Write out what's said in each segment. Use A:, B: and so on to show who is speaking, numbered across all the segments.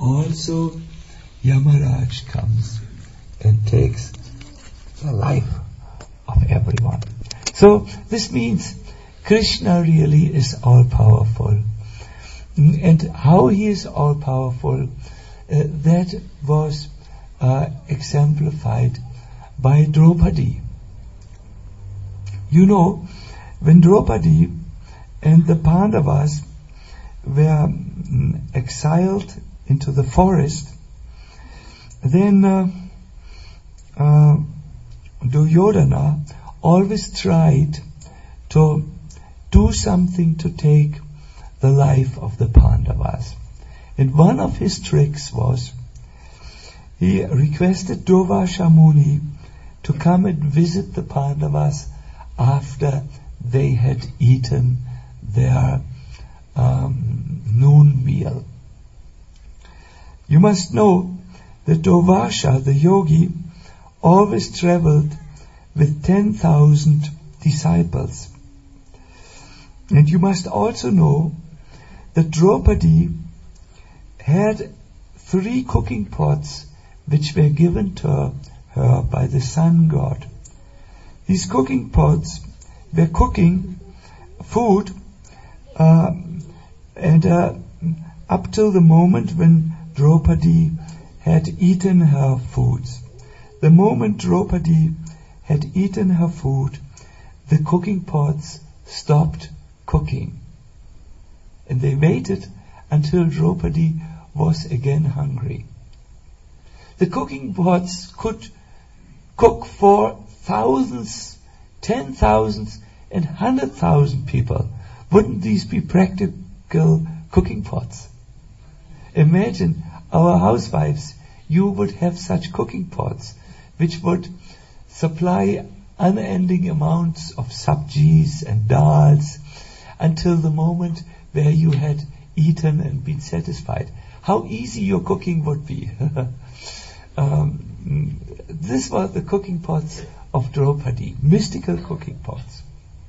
A: also Yamaraj comes and takes the life of everyone. So this means Krishna really is all-powerful. And how he is all-powerful, that was exemplified by Draupadi. You know, when Draupadi and the Pandavas were exiled into the forest, then Duryodhana always tried to do something to take the life of the Pandavas. And one of his tricks was, he requested Durvasha Muni to come and visit the Pandavas after they had eaten their noon meal. You must know that Durvasha, the yogi, always traveled with 10,000 disciples. And you must also know that Draupadi had 3 cooking pots which were given to her by the sun god. These cooking pots were cooking food and up till the moment when Draupadi had eaten her foods. The moment Draupadi had eaten her food, the cooking pots stopped cooking. And they waited until Draupadi was again hungry. The cooking pots could cook for thousands, 10,000s and 100,000 people. Wouldn't these be practical cooking pots? Imagine our housewives, you would have such cooking pots which would supply unending amounts of sabjis and dals until the moment where you had eaten and been satisfied. How easy your cooking would be. This were the cooking pots of Draupadi, mystical cooking pots.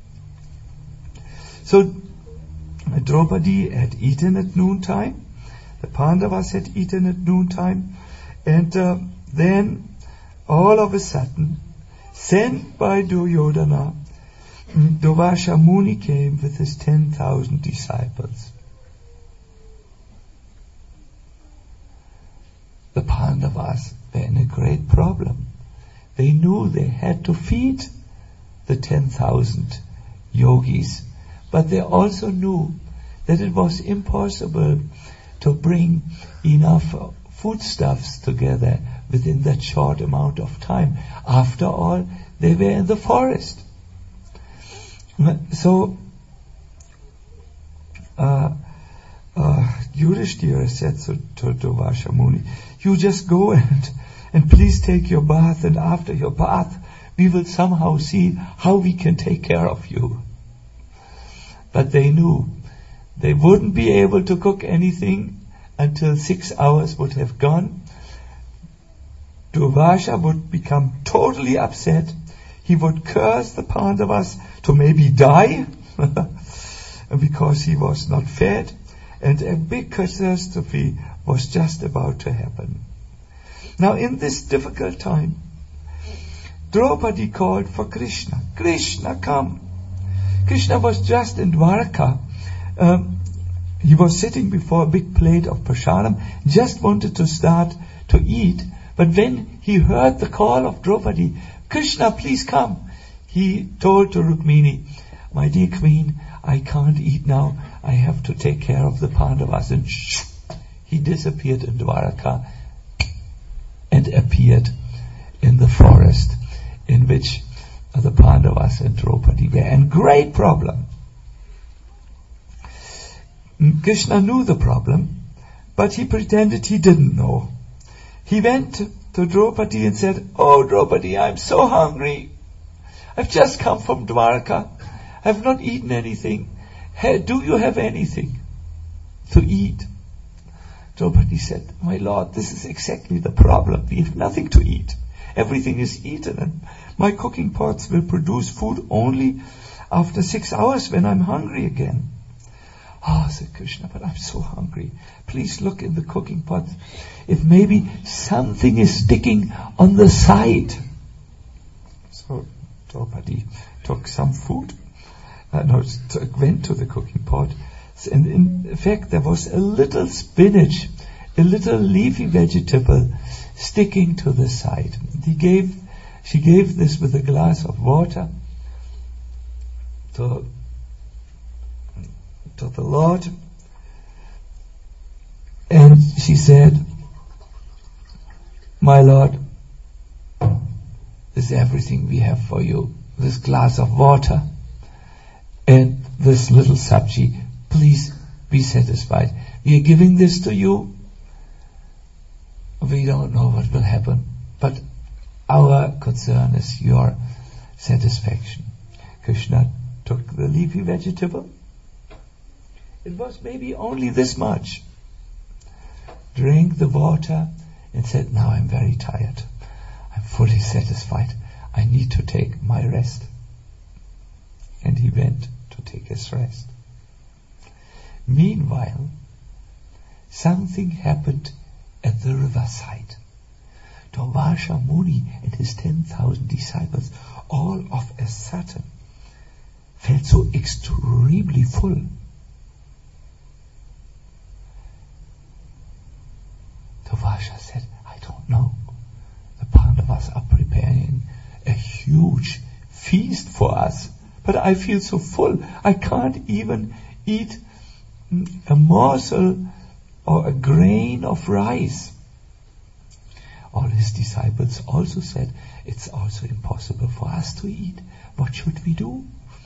A: So Draupadi had eaten at noontime, the Pandavas had eaten at noontime, and then all of a sudden, sent by Duryodhana, Durvasha Muni came with his 10,000 disciples. The Pandavas were in a great problem. They knew they had to feed the 10,000 yogis, but they also knew that it was impossible to bring enough foodstuffs together within that short amount of time. After all, they were in the forest. So Yudhishthira said to Durvasha Muni, you just go and please take your bath, and after your bath we will somehow see how we can take care of you. But they knew they wouldn't be able to cook anything until 6 hours would have gone. Durvasha would become totally upset. He would curse the Pandavas to maybe die because he was not fed, and a big catastrophe was just about to happen. Now in this difficult time, Draupadi called for Krishna. Krishna, come. Krishna was just in Dwarka. He was sitting before a big plate of prasadam, just wanted to start to eat, but when he heard the call of Draupadi, Krishna, please come, he told to Rukmini, my dear queen, I can't eat now, I have to take care of the Pandavas. And he disappeared in Dwarka and appeared in the forest in which the Pandavas and Draupadi were in great problem. Krishna knew the problem, but he pretended he didn't know. He went to Draupadi and said, oh Draupadi, I'm so hungry. I've just come from Dwarka. I've not eaten anything. Hey, do you have anything to eat? Draupadi said, my lord, this is exactly the problem. We have nothing to eat. Everything is eaten, and my cooking pots will produce food only after 6 hours when I'm hungry again. "Ah," said Krishna, "but I'm so hungry. Please look in the cooking pot. If maybe something is sticking on the side." So Draupadi took some food, went to the cooking pot, and in fact there was a little spinach, a little leafy vegetable sticking to the side. She gave this with a glass of water to the Lord, and she said, "My Lord, this is everything we have for you. This glass of water and this little sabji. Please be satisfied. We are giving this to you. We don't know what will happen, but our concern is your satisfaction." Krishna took the leafy vegetable. It was maybe only this much. Drank the water and said, "Now I'm very tired. I'm fully satisfied. I need to take my rest." And he went to take his rest. Meanwhile, something happened at the riverside. Durvasha Muni and his 10,000 disciples all of a sudden felt so extremely full. Durvasha said, "I don't know. The Pandavas are preparing a huge feast for us, but I feel so full. I can't even eat a morsel or a grain of rice." All his disciples also said, "It's also impossible for us to eat. What should we do?"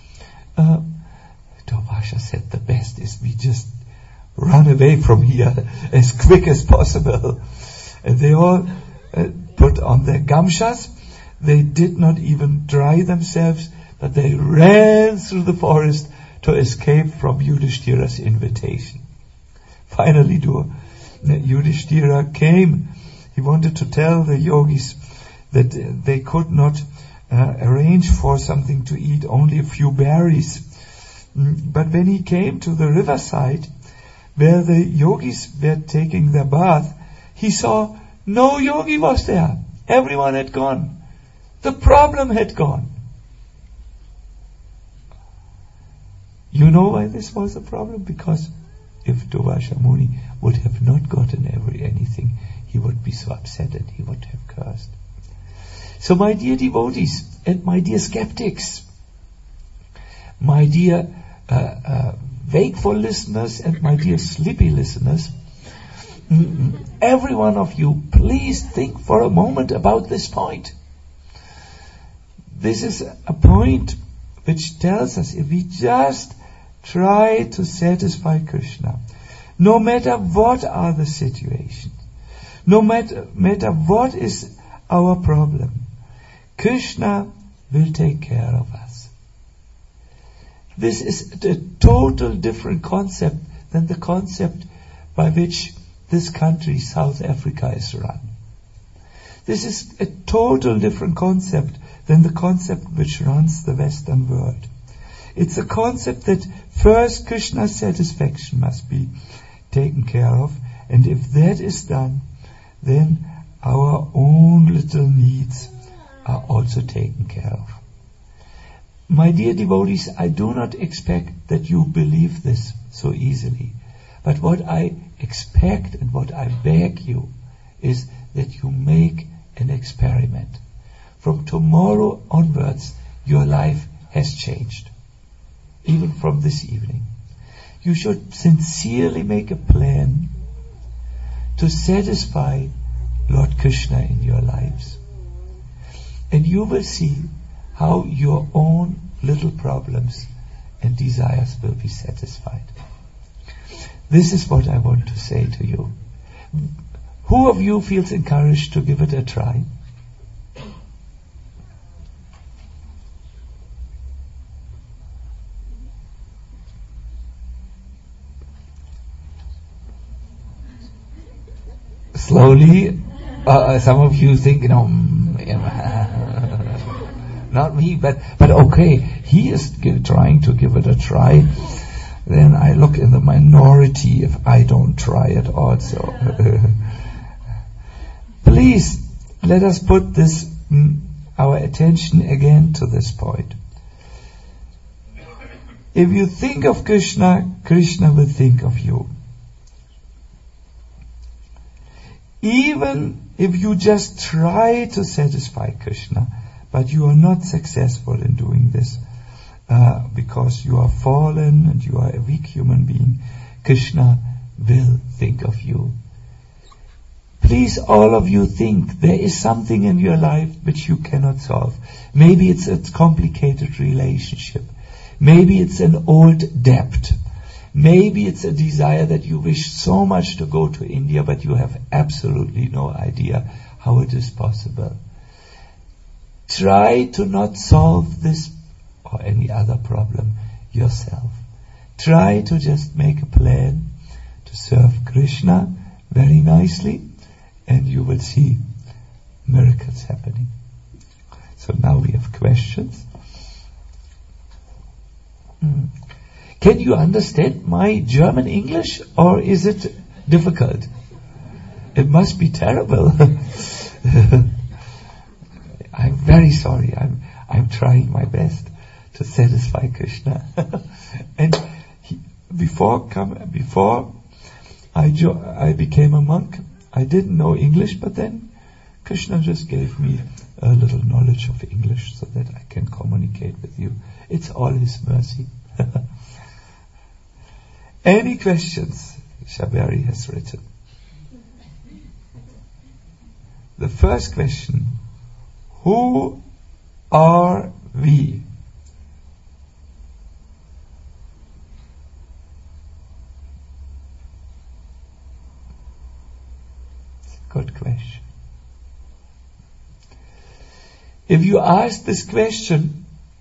A: Durvasha said, "The best is we just run away from here as quick as possible." And they all put on their gamshas. They did not even dry themselves, but they ran through the forest to escape from Yudhishthira's invitation. Finally, Yudhishthira came. He wanted to tell the yogis that they could not arrange for something to eat, only a few berries. But when he came to the riverside, where the yogis were taking their bath, he saw no yogi was there. Everyone had gone. The problem had gone. You know why this was a problem? Because if Durvasha Muni would have not gotten anything, he would be so upset and he would have cursed. So my dear devotees and my dear skeptics, my dear wakeful listeners and my dear sleepy listeners, every one of you, please think for a moment about this point. This is a point which tells us if we just try to satisfy Krishna, no matter what are the situations, no matter what is our problem, Krishna will take care of us. This is a total different concept than the concept by which this country, South Africa, is run. This is a total different concept than the concept which runs the Western world. It's a concept that first Krishna's satisfaction must be taken care of, and if that is done, then our own little needs are also taken care of. My dear devotees, I do not expect that you believe this so easily, but what I expect and what I beg you is that you make an experiment. From tomorrow onwards, your life has changed. Even from this evening. You should sincerely make a plan to satisfy Lord Krishna in your lives. And you will see how your own little problems and desires will be satisfied. This is what I want to say to you. Who of you feels encouraged to give it a try? Slowly, some of you think, not me, but okay, he is trying to give it a try. then I look in the minority if I don't try it also. Please, let us put this, our attention again to this point. If you think of Krishna, Krishna will think of you. Even if you just try to satisfy Krishna, but you are not successful in doing this, because you are fallen and you are a weak human being, Krishna will think of you. Please, all of you, think there is something in your life which you cannot solve. Maybe it's a complicated relationship. Maybe it's an old debt. Maybe it's a desire that you wish so much to go to India, but you have absolutely no idea how it is possible. Try to not solve this or any other problem yourself. Try to just make a plan to serve Krishna very nicely, and you will see miracles happening. So now we have questions. Can you understand my German English, or is it difficult? It must be terrible. I'm very sorry. I'm trying my best to satisfy Krishna. And before I became a monk, I didn't know English, but then Krishna just gave me a little knowledge of English so that I can communicate with you. It's all His mercy. Any questions? Shabari has written. The first question: who are we? Good question. If you ask this question,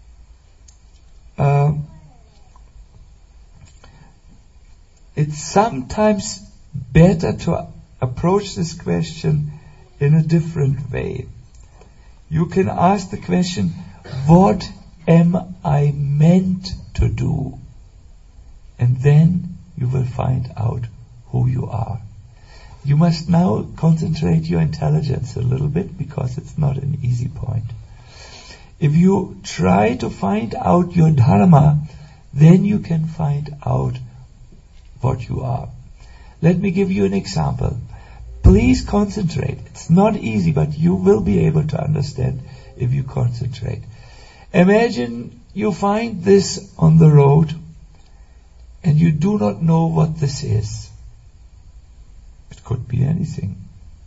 A: it's sometimes better to approach this question in a different way. You can ask the question, what am I meant to do? And then you will find out who you are. You must now concentrate your intelligence a little bit, because it's not an easy point. If you try to find out your dharma, then you can find out what you are. Let me give you an example. Please concentrate. It's not easy, but you will be able to understand if you concentrate. Imagine you find this on the road and you do not know what this is. It could be anything.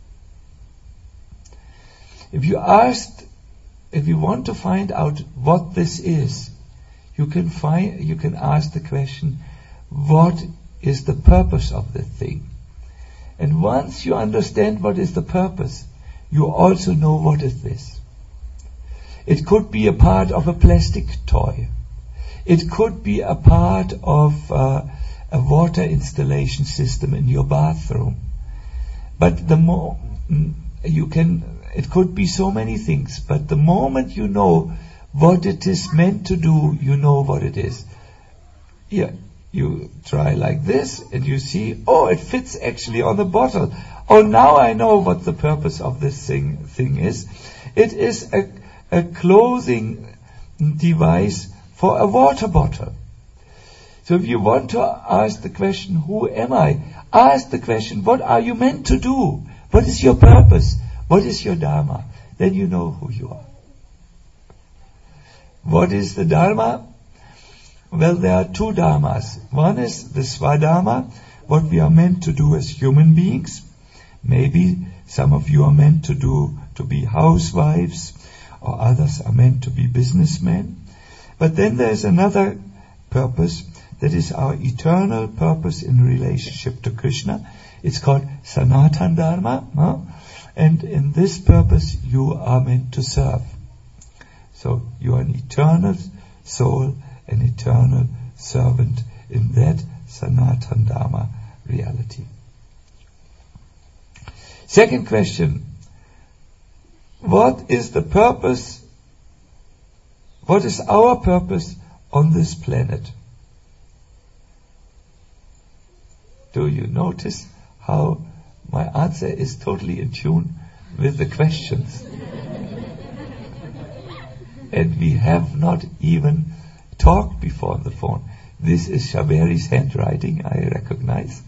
A: If you want to find out what this is, you can ask the question, what is the purpose of the thing? And once you understand what is the purpose, you also know what is this. It could be a part of a plastic toy. It could be a part of a water installation system in your bathroom. But it could be so many things, but the moment you know what it is meant to do, you know what it is. Yeah. You try like this and you see, oh, it fits actually on the bottle. Oh, now I know what the purpose of this thing is. It is a clothing device for a water bottle. So if you want to ask the question, who am I? Ask the question, what are you meant to do? What is your purpose? What is your dharma? Then you know who you are. What is the dharma? Well, there are two dharmas. One is the swadharma, what we are meant to do as human beings. Maybe some of you are meant to be housewives, or others are meant to be businessmen. But then there's another purpose, that is our eternal purpose in relationship to Krishna. It's called Sanatana Dharma. And in this purpose, you are meant to serve. So you are an eternal soul, an eternal servant in that Sanatana Dharma reality. Second question, what is the purpose, what is our purpose on this planet? Do you notice how my answer is totally in tune with the questions? And we have not even talked before on the phone. This is Shaveri's handwriting, I recognize.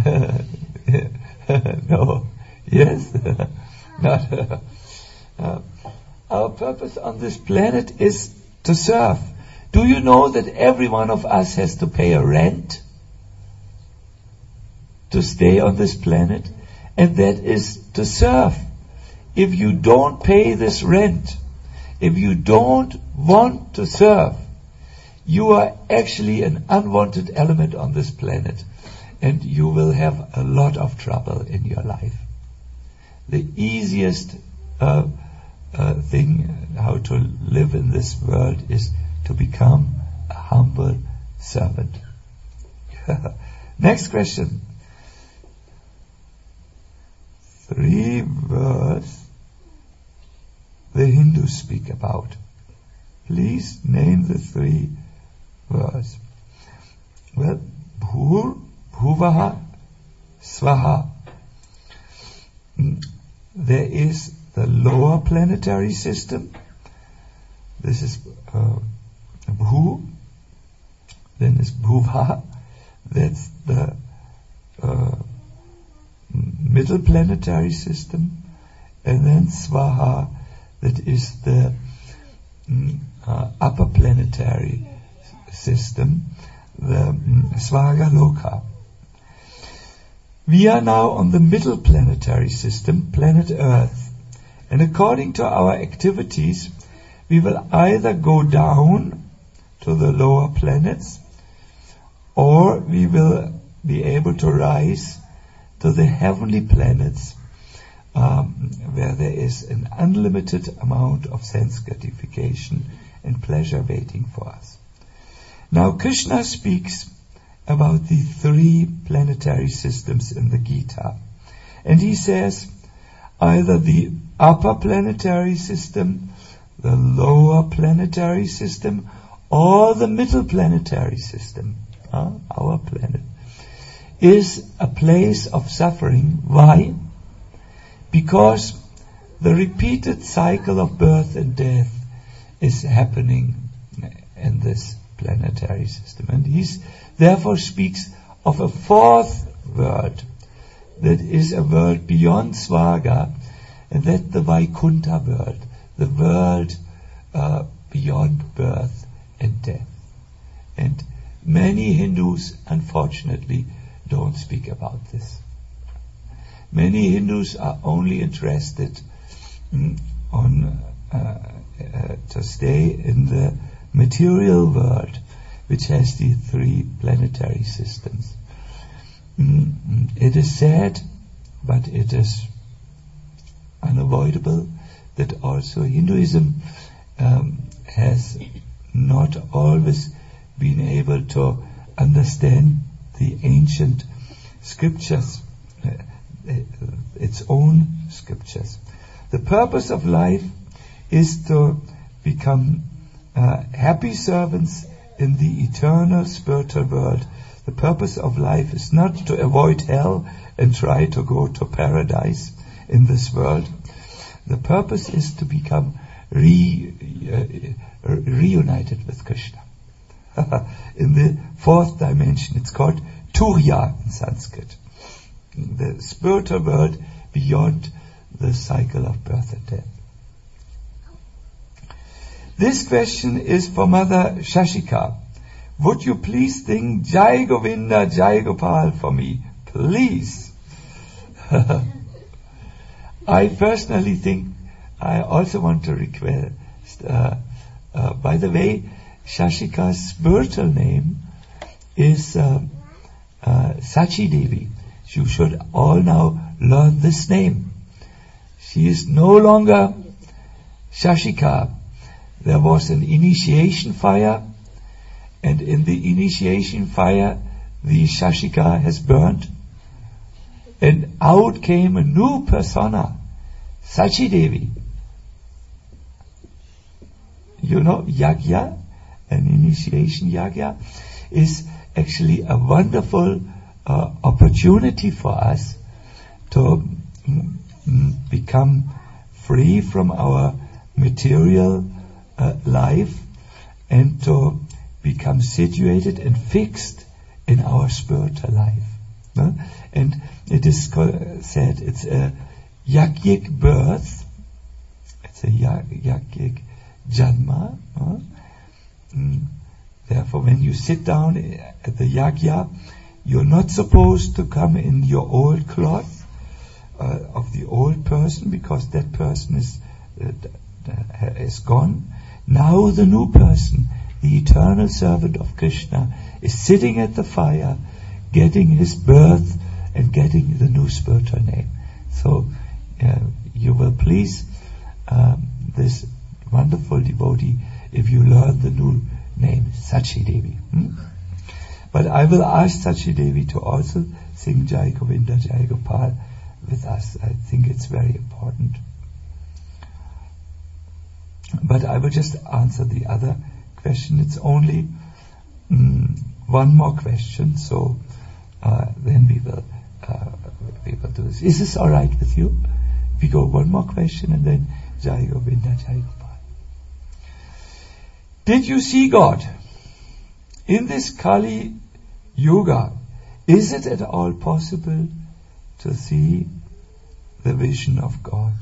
A: No. Yes? Not. Our purpose on this planet is to serve. Do you know that every one of us has to pay a rent to stay on this planet? And that is to serve. If you don't pay this rent, if you don't want to serve, you are actually an unwanted element on this planet, and you will have a lot of trouble in your life. The easiest thing how to live in this world is to become a humble servant. Next question. 3 words the Hindus speak about. Please name the 3 words. Well, Bhur, Bhuvaha, Swaha. There is the lower planetary system. This is Bhu. Then is Bhuvaha. That's the middle planetary system. And then Swaha, that is the upper planetary system, the Svagaloka. We are now on the middle planetary system, planet Earth. And according to our activities, we will either go down to the lower planets, or we will be able to rise to the heavenly planets, where there is an unlimited amount of sense gratification and pleasure waiting for us. Now Krishna speaks about the 3 planetary systems in the Gita. And he says either the upper planetary system, the lower planetary system, or the middle planetary system, our planet, is a place of suffering. Why? Because the repeated cycle of birth and death is happening in this planetary system. And he therefore speaks of a 4th world, that is a world beyond Swaga, and that's the Vaikuntha world, the world beyond birth and death. And many Hindus, unfortunately, don't speak about this. Many Hindus are only interested to stay in the material world, which has the 3 planetary systems. It is sad, but it is unavoidable that also Hinduism has not always been able to understand the ancient scriptures, its own scriptures. The purpose of life is to become happy servants in the eternal spiritual world. The purpose of life is not to avoid hell and try to go to paradise in this world. The purpose is to become reunited with Krishna. In the 4th dimension, it's called Turiya in Sanskrit. The spiritual world beyond the cycle of birth and death. This question is for Mother Shashika. Would you please sing Jai Govinda, Jai Gopal for me? Please. I personally think I also want to request, by the way, Shashika's spiritual name is Sachi Devi. You should all now learn this name. She is no longer Shashika. There was an initiation fire, and in the initiation fire, the Shashika has burnt, and out came a new persona, Sachi Devi. You know, Yagya, an initiation Yagya, is actually a wonderful opportunity for us to become free from our material life and to become situated and fixed in our spiritual life. No? And it is said it's a yagyik birth, it's a yagyik janma. No? Therefore, when you sit down at the yagya, you're not supposed to come in your old cloth of the old person, because that person is gone. Now the new person, the eternal servant of Krishna, is sitting at the fire, getting his birth and getting the new spiritual name. So you will please this wonderful devotee if you learn the new name, Sachi Devi. But I will ask Sachi Devi to also sing Jai Govinda, Jai Gopal with us. I think it's very important. But I will just answer the other question. It's only one more question, so then we will do this. Is this all right with you? We go one more question and then Jai Govinda, Jai Gopal. Did you see God? In this Kali Yuga, is it at all possible to see the vision of God?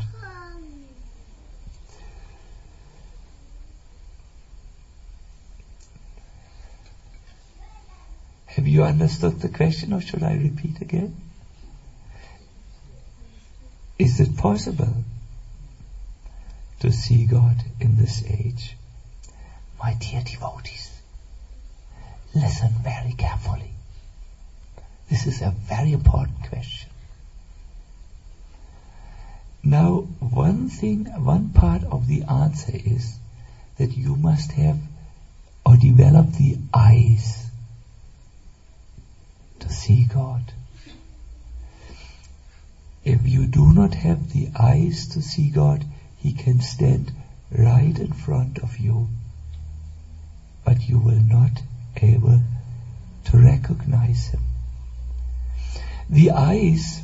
A: Have you understood the question, or should I repeat again? Is it possible to see God in this age? My dear devotees, listen very carefully. This is a very important question. Now, one part of the answer is that you must have or develop the eyes to see God. If you do not have the eyes to see God, He can stand right in front of you, but you will not able to recognize Him. The eyes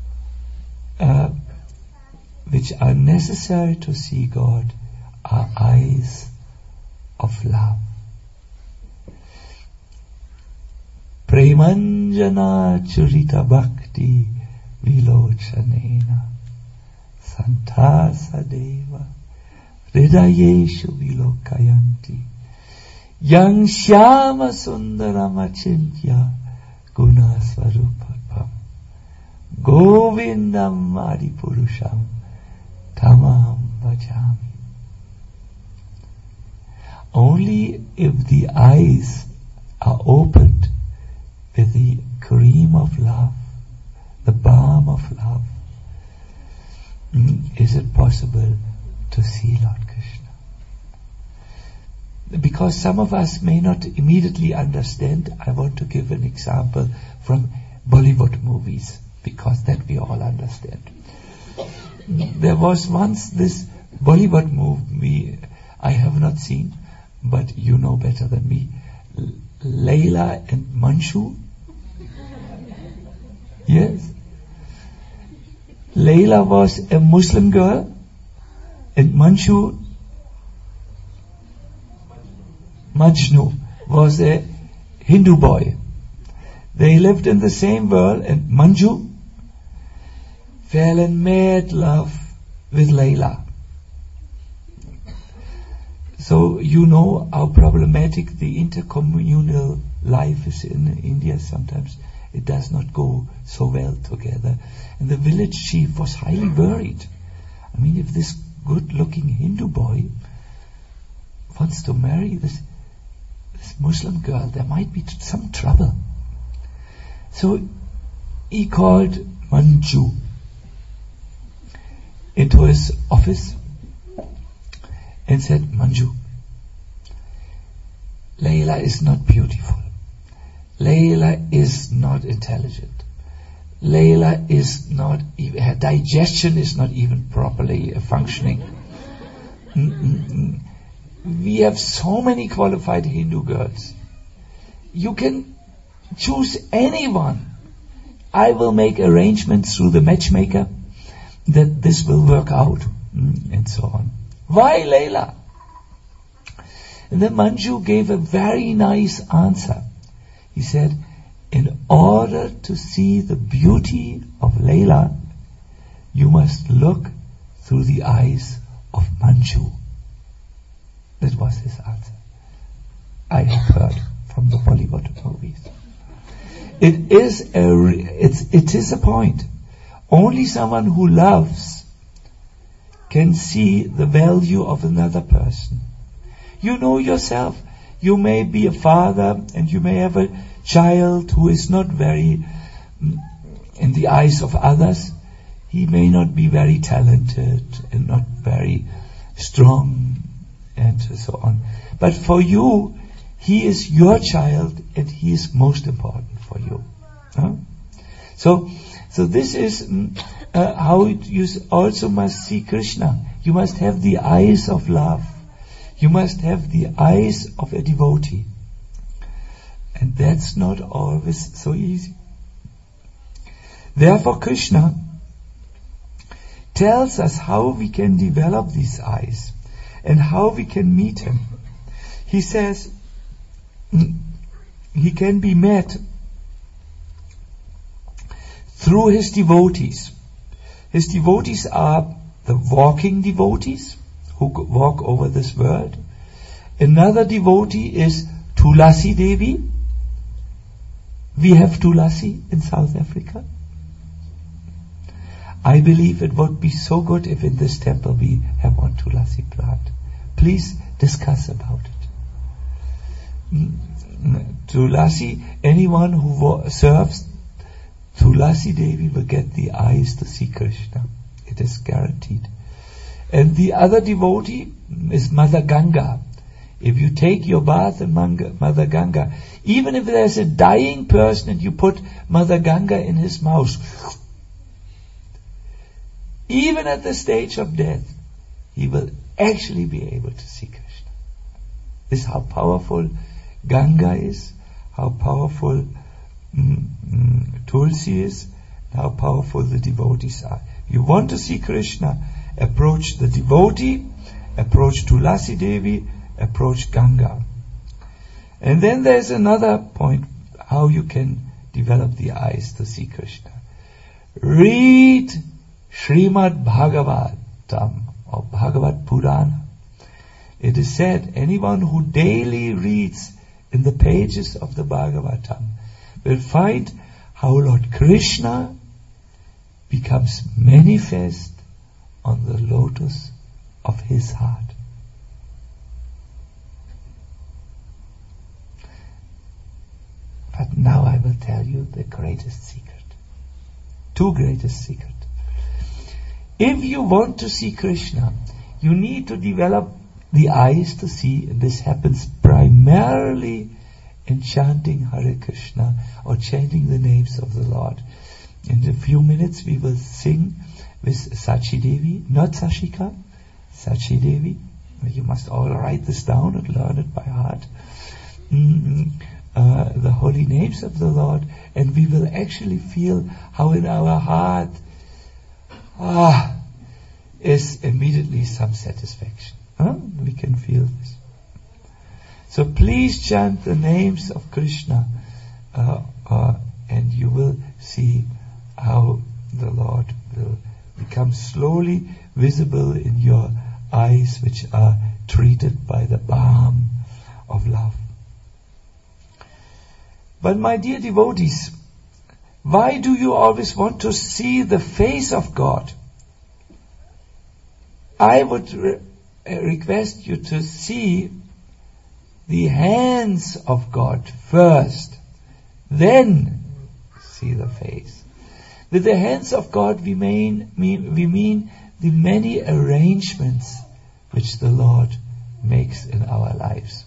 A: which are necessary to see God are eyes of love. Premanjana churita bhakti vilochanena santasa deva hridayeshu vilokayanti yang shyama sundaramachintya gunasvarupam govindam adipurusham tamam vajami. Only if the eyes are opened with the cream of love, the balm of love, is it possible to see Lord Krishna. Because some of us may not immediately understand, I want to give an example from Bollywood movies, because that we all understand. There was once this Bollywood movie I have not seen, but you know better than me, Layla and Manju. Yes. Layla was a Muslim girl and Majnu was a Hindu boy. They lived in the same world, and Manju fell in mad love with Layla. So you know how problematic the intercommunal life is in India. Sometimes it does not go so well together. And the village chief was highly worried. I mean, if this good-looking Hindu boy wants to marry this Muslim girl, there might be some trouble. So he called Manju into his office and said, Manju, Layla is not beautiful. Layla is not intelligent. Layla is not, her digestion is not even properly functioning. We have so many qualified Hindu girls. You can choose anyone I will make arrangements through the matchmaker that this will work out, and so on. Why Layla? And then Manju gave a very nice answer. He said, in order to see the beauty of Layla, you must look through the eyes of Manju. That was his answer. I have heard from the Bollywood movies. It is a point. Only someone who loves can see the value of another person. You know yourself. You may be a father and you may have a child who is not very, in the eyes of others, he may not be very talented and not very strong and so on. But for you, he is your child and he is most important for you. Huh? So this is how you also must see Krishna. You must have the eyes of love. You must have the eyes of a devotee. And that's not always so easy. Therefore Krishna tells us how we can develop these eyes and how we can meet him. He says he can be met through his devotees. His devotees are the walking devotees who walk over this world. Another devotee is Tulasi Devi. We have Tulasi in South Africa. I believe it would be so good if in this temple we have one Tulasi plant. Please discuss about it. Tulasi, anyone who serves Tulasi Devi will get the eyes to see Krishna. It is guaranteed. And the other devotee is Mother Ganga. If you take your bath in Mother Ganga, even if there's a dying person and you put Mother Ganga in his mouth, even at the stage of death, he will actually be able to see Krishna. This is how powerful Ganga is, how powerful Tulsi is, and how powerful the devotees are. You want to see Krishna, approach the devotee, approach Tulasi Devi, approach Ganga. And then there's another point, how you can develop the eyes to see Krishna. Read Srimad Bhagavatam or Bhagavad Purana. It is said, anyone who daily reads in the pages of the Bhagavatam will find how Lord Krishna becomes manifest on the lotus of his heart. But now I will tell you the greatest secret. Two greatest secrets. If you want to see Krishna, you need to develop the eyes to see, and this happens primarily in chanting Hare Krishna or chanting the names of the Lord. In a few minutes we will sing with Sachi Devi, not Sashika, Sachi Devi. You must all write this down and learn it by heart. The holy names of the Lord, and we will actually feel how in our heart is immediately some satisfaction. We can feel this. So please chant the names of Krishna, and you will see how the Lord will become slowly visible in your eyes, which are treated by the balm of love. But my dear devotees, why do you always want to see the face of God? I would request you to see the hands of God first, then see the face. With the hands of God we mean the many arrangements which the Lord makes in our lives.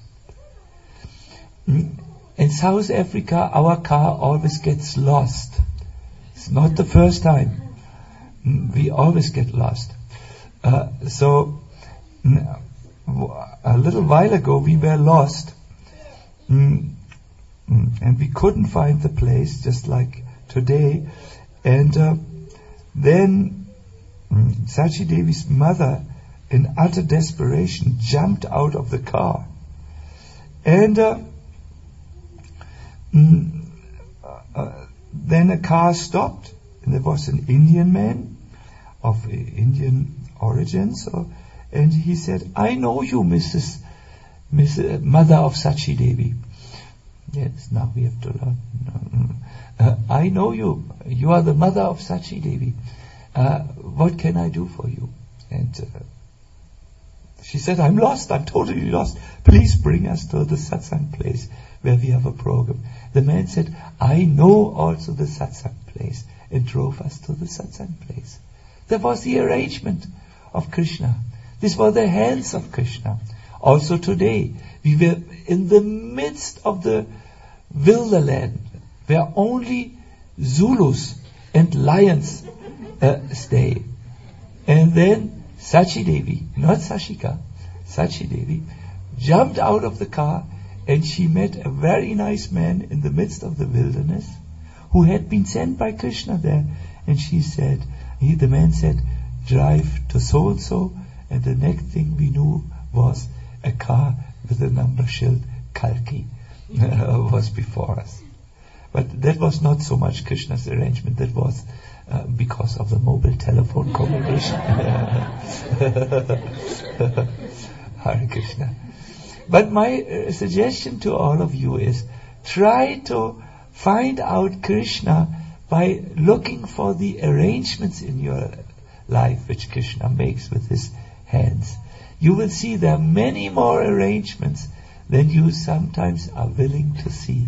A: In South Africa, our car always gets lost. It's not the first time. We always get lost. So a little while ago we were lost, and we couldn't find the place, just like today. And then Sachi Devi's mother, in utter desperation, jumped out of the car. And then a car stopped, and there was an Indian man of Indian origins, and he said, "I know you, Mrs. Mother of Sachi Devi." Yes, now we have to learn. I know you. You are the mother of Sachi Devi. What can I do for you? And she said, "I'm lost. I'm totally lost. Please bring us to the satsang place where we have a program." The man said, "I know also the satsang place," and drove us to the satsang place. That was the arrangement of Krishna. These were the hands of Krishna. Also today, we were in the midst of the wilderland, where only Zulus and lions stay. And then Sachi Devi, not Sashika, Sachi Devi, jumped out of the car, and she met a very nice man in the midst of the wilderness who had been sent by Krishna there. And she said, the man said, "Drive to so-and-so," and the next thing we knew was a car with a number shield Kalki was before us. But that was not so much Krishna's arrangement, that was because of the mobile telephone communication. Hare Krishna. But my suggestion to all of you is, try to find out Krishna by looking for the arrangements in your life which Krishna makes with his hands. You will see there are many more arrangements than you sometimes are willing to see.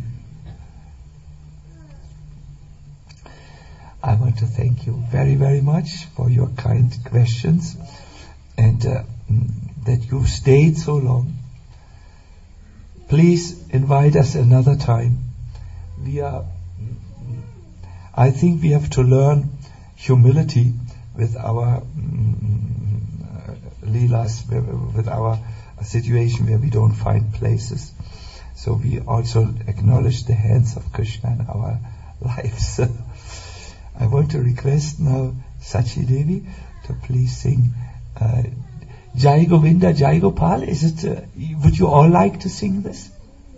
A: I want to thank you very, very much for your kind questions, and that you stayed so long. Please invite us another time. I think we have to learn humility with our leelas, with our situation where we don't find places. So we also acknowledge the hands of Krishna in our lives. I want to request now Sachi Devi to please sing Jai Govinda, Jai Gopal. Would you all like to sing this?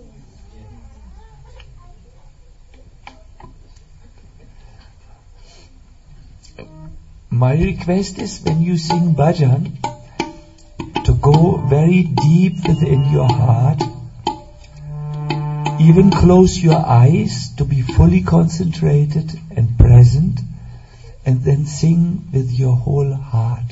A: My request is, when you sing bhajan, to go very deep within your heart. Even close your eyes to be fully concentrated and present, and then sing with your whole heart.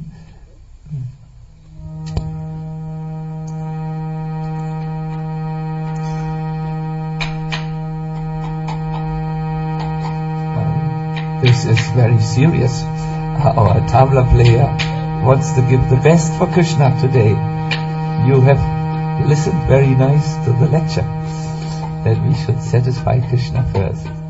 A: This is very serious. Our tabla player wants to give the best for Krishna today. You have listened very nice to the lecture, that we should satisfy Krishna first.